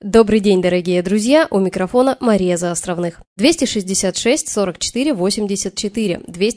Добрый день, дорогие друзья, у микрофона Мария Заостровных. 266 44 84,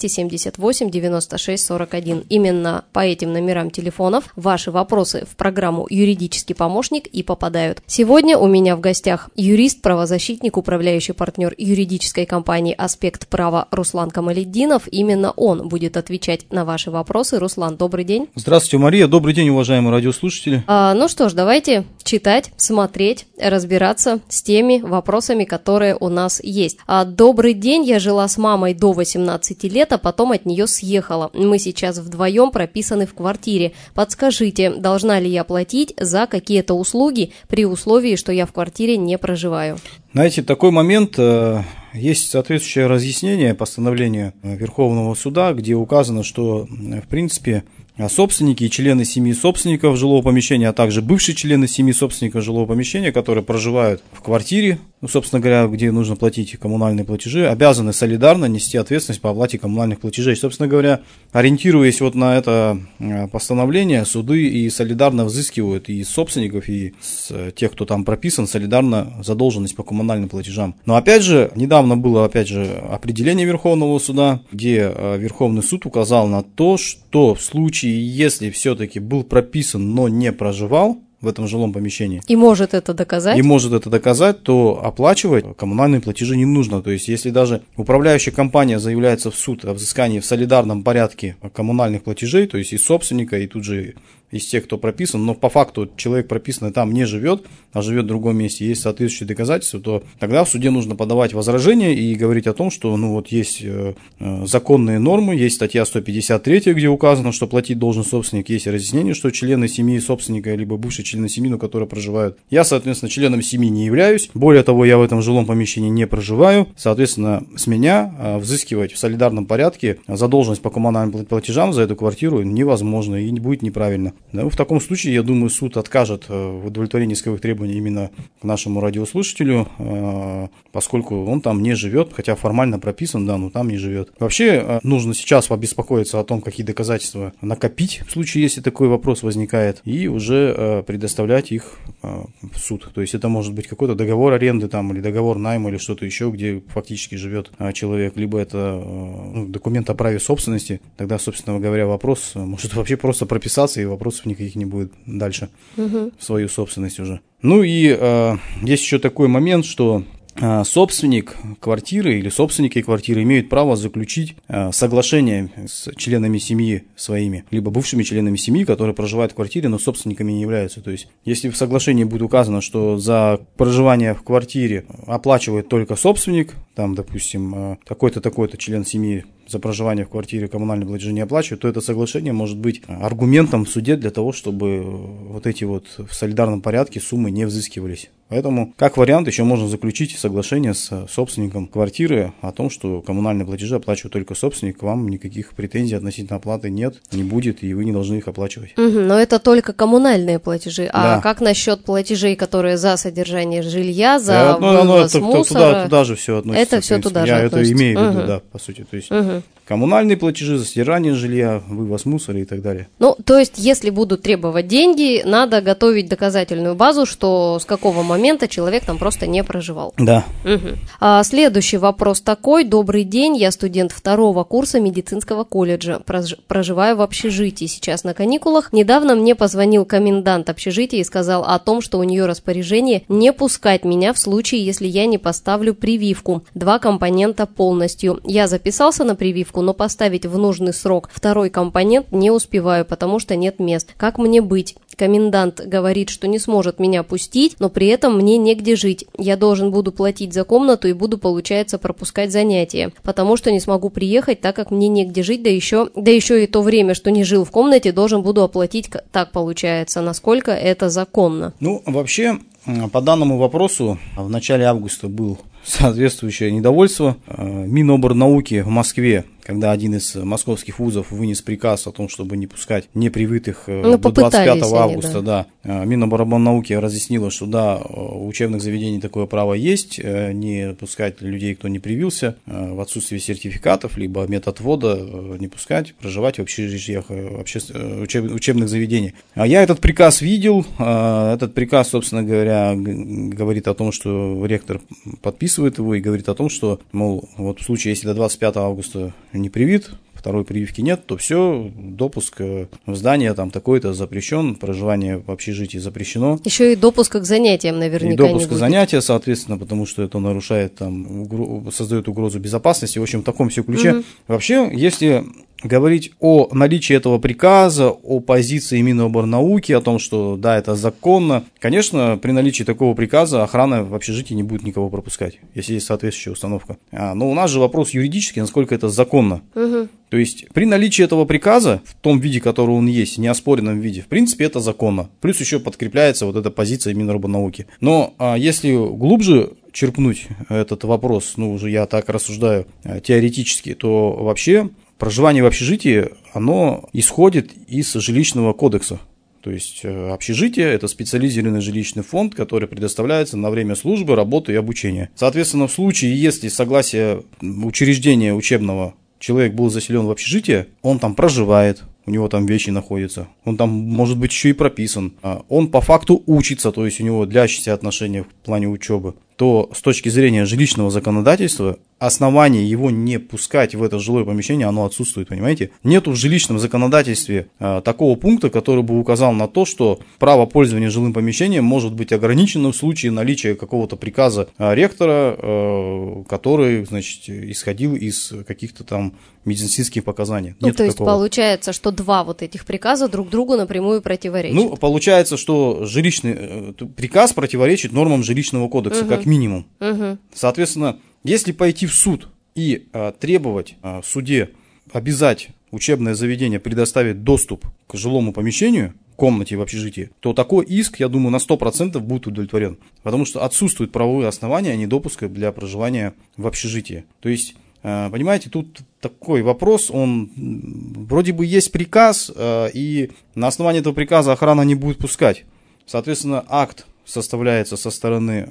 278 96 41. Именно по этим номерам телефонов ваши вопросы в программу «Юридический помощник» и попадают. Сегодня у меня в гостях юрист, правозащитник, управляющий партнер юридической компании «Аспект права» Руслан Камалетдинов. Именно он будет отвечать на ваши вопросы. Руслан, добрый день. Здравствуйте, Мария. Добрый день, уважаемые радиослушатели. Ну что ж, давайте читать, смотреть, разбираться с теми вопросами, которые у нас есть. Добрый день, я жила с мамой до 18 лет, а потом от нее съехала. Мы сейчас вдвоем прописаны в квартире. Подскажите, должна ли я платить за какие-то услуги при условии, что я в квартире не проживаю? Знаете, такой момент, есть соответствующее разъяснение постановления Верховного суда, где указано, что, в принципе, собственники и члены семьи собственников жилого помещения, а также бывшие члены семьи собственников жилого помещения, которые проживают в квартире, собственно говоря, где нужно платить коммунальные платежи, обязаны солидарно нести ответственность по оплате коммунальных платежей. Собственно говоря, ориентируясь вот на это постановление, суды и солидарно взыскивают и с собственников, и с тех, кто там прописан, солидарно задолженность по коммунальным платежам. Но опять же, недавно было определение Верховного суда, где Верховный суд указал на то, что в случае, если все-таки был прописан, но не проживал в этом жилом помещении. И может это доказать. То оплачивать коммунальные платежи не нужно. То есть, если даже управляющая компания заявляется в суд о взыскании в солидарном порядке коммунальных платежей, то есть из собственника, и тут же из тех, кто прописан, но по факту человек прописанный там не живет, а живет в другом месте, есть соответствующие доказательства, то тогда в суде нужно подавать возражение и говорить о том, что есть законные нормы, есть статья 153, где указано, что платить должен собственник, есть разъяснение, что члены семьи собственника, либо бывшие члены семьи, которые проживают. Я, соответственно, членом семьи не являюсь, более того, я в этом жилом помещении не проживаю, соответственно, с меня взыскивать в солидарном порядке задолженность по коммунальным платежам за эту квартиру невозможно и будет неправильно. В таком случае, я думаю, суд откажет в удовлетворении исковых требований именно к нашему радиослушателю, поскольку он там не живет, хотя формально прописан, но там не живет. Вообще, нужно сейчас побеспокоиться о том, какие доказательства накопить в случае, если такой вопрос возникает, и уже предоставлять их в суд. То есть это может быть какой-то договор аренды или договор найма или что-то еще, где фактически живет человек, либо это документ о праве собственности. Тогда, собственно говоря, вопрос может вообще просто прописаться, и вопросов никаких не будет дальше в свою собственность уже. Есть еще такой момент, что собственник квартиры или собственники квартиры имеют право заключить соглашение с членами семьи своими, либо бывшими членами семьи, которые проживают в квартире, но собственниками не являются. То есть, если в соглашении будет указано, что за проживание в квартире оплачивает только собственник, допустим, такой-то, такой-то член семьи за проживание в квартире коммунальные платежи не оплачивают, то это соглашение может быть аргументом в суде для того, чтобы эти в солидарном порядке суммы не взыскивались. Поэтому, как вариант, еще можно заключить соглашение с собственником квартиры о том, что коммунальные платежи оплачивает только собственник, к вам никаких претензий относительно оплаты нет, не будет, и вы не должны их оплачивать. Но это только коммунальные платежи. Да. А как насчет платежей, которые за содержание жилья, за вывоз мусора? Туда же все относится. Это все туда же относится. Я это имею в виду, да, по сути. То есть коммунальные платежи за содержание жилья, вывоз мусора и так далее. То есть, если будут требовать деньги, надо готовить доказательную базу, что с какого момента человек там просто не проживал. Да. Следующий вопрос такой. Добрый день, я студент 2-го курса медицинского колледжа, проживаю в общежитии, сейчас на каникулах. Недавно мне позвонил комендант общежития и сказал о том, что у нее распоряжение не пускать меня в случае, если я не поставлю прививку. 2 компонента полностью. Я записался на прививку, но поставить в нужный срок 2-й компонент не успеваю, потому что нет мест. Как мне быть? Комендант говорит, что не сможет меня пустить, но при этом мне негде жить. Я буду платить за комнату и буду, получается, пропускать занятия, потому что не смогу приехать, так как мне негде жить, да еще и то время, что не жил в комнате, должен буду оплатить, так получается. Насколько это законно? Вообще, по данному вопросу в начале августа был соответствующее недовольство. Миноборнауки в Москве когда один из московских вузов вынес приказ о том, чтобы не пускать непривитых до 25 августа, да. Миноборнауки разъяснила, что да, у учебных заведений такое право есть, не пускать людей, кто не привился, в отсутствие сертификатов, либо метод ввода не пускать, проживать в общежитиях учебных заведений. А я этот приказ видел, этот приказ, собственно говоря, говорит о том, что ректор подписывает его и говорит о том, что, мол, вот в случае, если до 25 августа не привит, второй прививки нет, то все, допуск в здание там такой-то запрещен, проживание в общежитии запрещено. Еще и допуск к занятиям наверняка и допуск не будет. к занятиям, соответственно, потому что это нарушает, там, создает угрозу безопасности. В общем, в таком все ключе. Вообще, если говорить о наличии этого приказа, о позиции Миноборнауки, о том, что да, это законно, конечно, при наличии такого приказа охрана в общежитии не будет никого пропускать, если есть соответствующая установка. Но у нас же вопрос юридический, насколько это законно. То есть при наличии этого приказа, в том виде, который он есть, неоспоренном виде, в принципе, это законно. Плюс еще подкрепляется вот эта позиция Миноборнауки. Но если глубже черпнуть этот вопрос, ну уже я так рассуждаю теоретически, то вообще проживание в общежитии, оно исходит из жилищного кодекса. То есть общежитие – это специализированный жилищный фонд, который предоставляется на время службы, работы и обучения. Соответственно, в случае, если согласие учреждения учебного человек был заселен в общежитие, он там проживает, у него там вещи находятся, он там может быть еще и прописан, он по факту учится, то есть у него длящиеся отношения в плане учебы, то с точки зрения жилищного законодательства основание его не пускать в это жилое помещение, оно отсутствует, понимаете? Нету в жилищном законодательстве такого пункта, который бы указал на то, что право пользования жилым помещением может быть ограничено в случае наличия какого-то приказа ректора, который, значит, исходил из каких-то там медицинских показаний. Ну, то есть получается, что два вот этих приказа друг другу напрямую противоречат. Ну, получается, что жилищный приказ противоречит нормам жилищного кодекса, как минимум. Соответственно, если пойти в суд и требовать в суде обязать учебное заведение предоставить доступ к жилому помещению, комнате в общежитии, то такой иск, я думаю, на 100% будет удовлетворен. Потому что отсутствуют правовые основания недопуска для проживания в общежитии. То есть, понимаете, тут такой вопрос, он вроде бы есть приказ, и на основании этого приказа охрана не будет пускать. Соответственно, акт составляется со стороны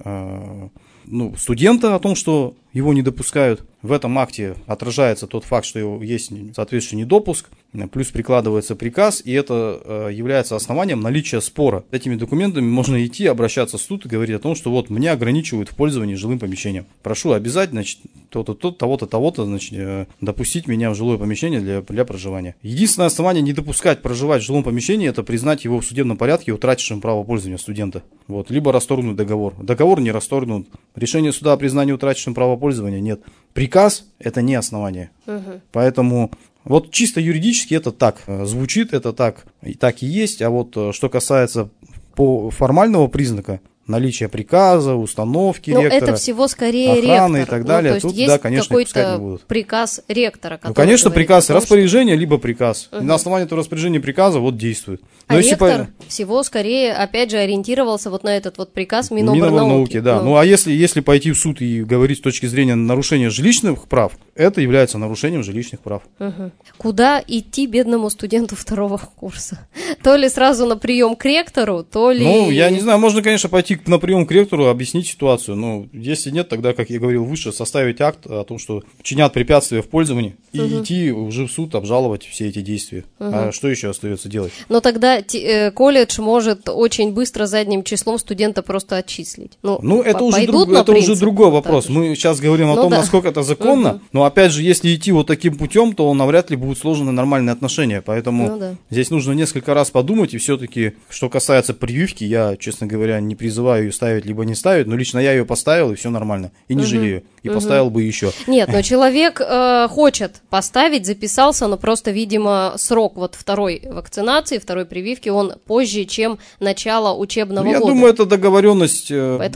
студента о том, что его не допускают. В этом акте отражается тот факт, что есть соответствующий недопуск, плюс прикладывается приказ, и это является основанием наличия спора. С этими документами можно идти, обращаться в суд и говорить о том, что вот меня ограничивают в пользовании жилым помещением. Прошу обязать, значит, того-то, значит, допустить меня в жилое помещение для проживания. Единственное основание не допускать проживать в жилом помещении, это признать его в судебном порядке утратившим право пользования студента. Вот. Либо расторгнуть договор. Договор не расторгнут. Решение суда о признании утраченным права пользования нет. Приказ – это не основание. Поэтому вот чисто юридически это так звучит, это так и есть. А вот что касается по формального признака, наличие приказа, установки ректора, это всего скорее охраны ректор. и так далее. То есть тут, есть да, конечно, пускать не будут. Приказ ректора, который конечно, приказ, том, распоряжение, либо приказ. И на основании этого распоряжения приказа вот действует. Но ректор всего скорее, опять же, ориентировался вот на этот вот приказ Миноборнауки. Да. Ну, а если пойти в суд и говорить с точки зрения нарушения жилищных прав, это является нарушением жилищных прав. Куда идти бедному студенту второго курса? То ли сразу на прием к ректору, то ли... Ну, я не знаю, можно, конечно, пойти на прием к ректору, объяснить ситуацию, но если нет, тогда, как я говорил выше, составить акт о том, что чинят препятствия в пользовании, и идти уже в суд обжаловать все эти действия. А что еще остается делать? Но тогда колледж может очень быстро задним числом студента просто отчислить. Ну это уже другой вопрос. Мы сейчас говорим о том, насколько это законно, но опять же, если идти вот таким путем, то навряд ли будут сложены нормальные отношения, поэтому здесь нужно несколько раз подумать, и все-таки, что касается прививки, я, честно говоря, не призываю ее ставить либо не ставить, но лично я ее поставил, и все нормально, и не жалею, и поставил бы еще. Нет, но человек хочет поставить, записался, но просто, видимо, срок вот второй вакцинации, второй прививки, он позже, чем начало учебного года. Я думаю, эта договоренность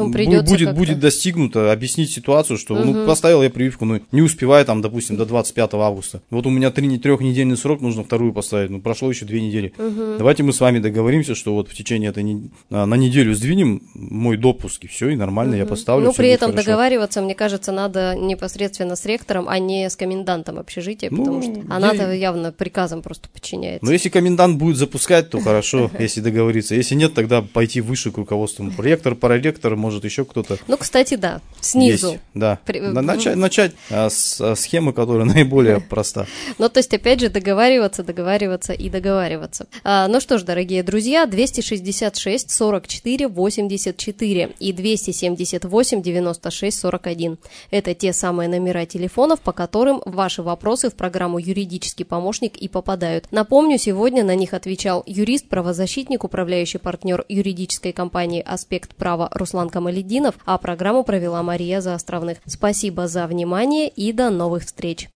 будет достигнута, объяснить ситуацию, что поставил я прививку, но не успеваю там, допустим, до 25 августа. Вот у меня 3-недельный срок, нужно вторую поставить, прошло еще 2 недели. Давайте мы с вами договоримся, что вот в течение на неделю сдвинем мой допуск, и все, и нормально, я поставлю. Ну, при этом договариваться, мне кажется, надо непосредственно с ректором, а не с комендантом общежития, потому что она-то явно приказом просто подчиняется. Но если комендант будет запускать, то хорошо, если договориться. Если нет, тогда пойти выше к руководству. Ректор, проректор, может еще кто-то. Ну, кстати, да, снизу. Есть, да. Начать с схемы, которая наиболее проста. Ну, то есть, опять же, договариваться и договариваться. Ну что ж, дорогие друзья, 266 44 84 и 278 96 41. Это те самые номера телефонов, по которым ваши вопросы в программу «Юридический помощник» и попадают. Напомню, сегодня на них отвечал юрист-правозащитник, управляющий партнер юридической компании «Аспект права» Руслан Камалетдинов, а программу провела Мария Заостровных. Спасибо за внимание и до новых встреч!